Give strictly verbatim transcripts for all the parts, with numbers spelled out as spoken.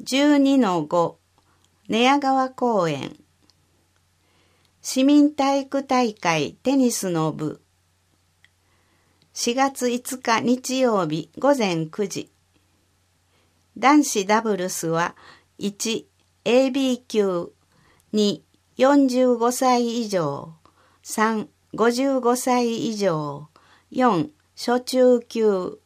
じゅうにのご 寝屋川公園市民体育大会テニスの部しがついつか日曜日ごぜんくじ男子ダブルスはいち エービー 級によんじゅうごさい以上さん ごじゅうごさい以上よん初中級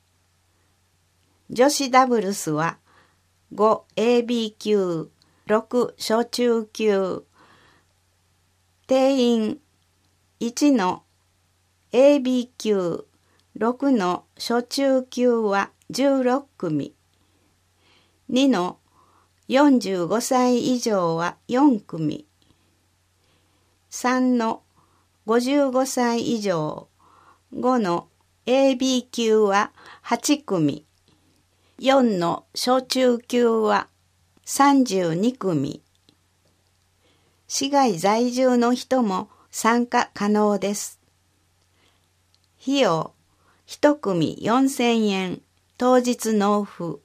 女子ダブルスはご エービー 級ろく初中級定員いちの エービー 級ろくの初中級はじゅうろっくみにのよんじゅうごさい以上はよんくみさんのごじゅうごさい以上ごの エービー 級ははちくみよんの初中級はさんじゅうにくみ市外在住の人も参加可能です。費用いちくみよんせんえん当日納付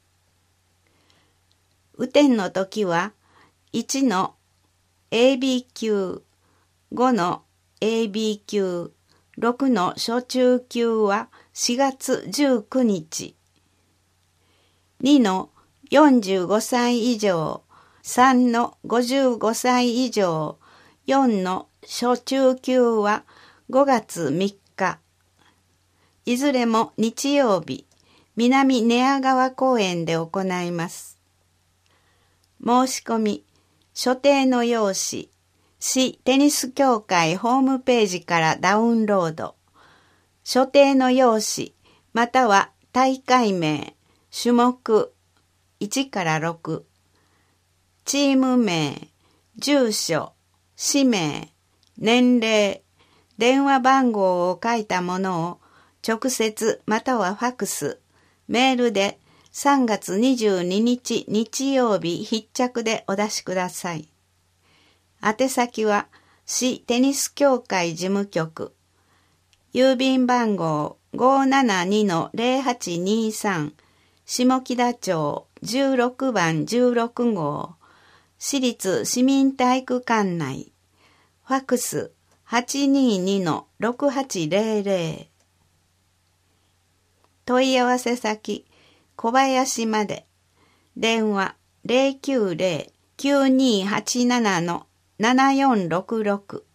雨天の時はいちの エービー 級ごの エービー 級ろくの初中級はしがつじゅうくにちにのよんじゅうごさい以上さんのごじゅうごさい以上よんの初中級はごがつみっかいずれも日曜日南寝屋川公園で行います。申し込み所定の用紙市テニス協会ホームページからダウンロード所定の用紙または大会名種目いちからろくチーム名住所氏名年齢電話番号を書いたものを直接またはファクスメールでさんがつにじゅうににち日曜日必着でお出しください。宛先は市テニス協会事務局郵便番号 ごーななにのぜろはちにさん 下北町じゅうろくばんじゅうろくごう市立市民体育館内ファクス はちにーにのろくはちぜろぜろ 問い合わせ先小林まで電話 ゼロきゅうゼロ きゅうにーはちなな ななよんろくろく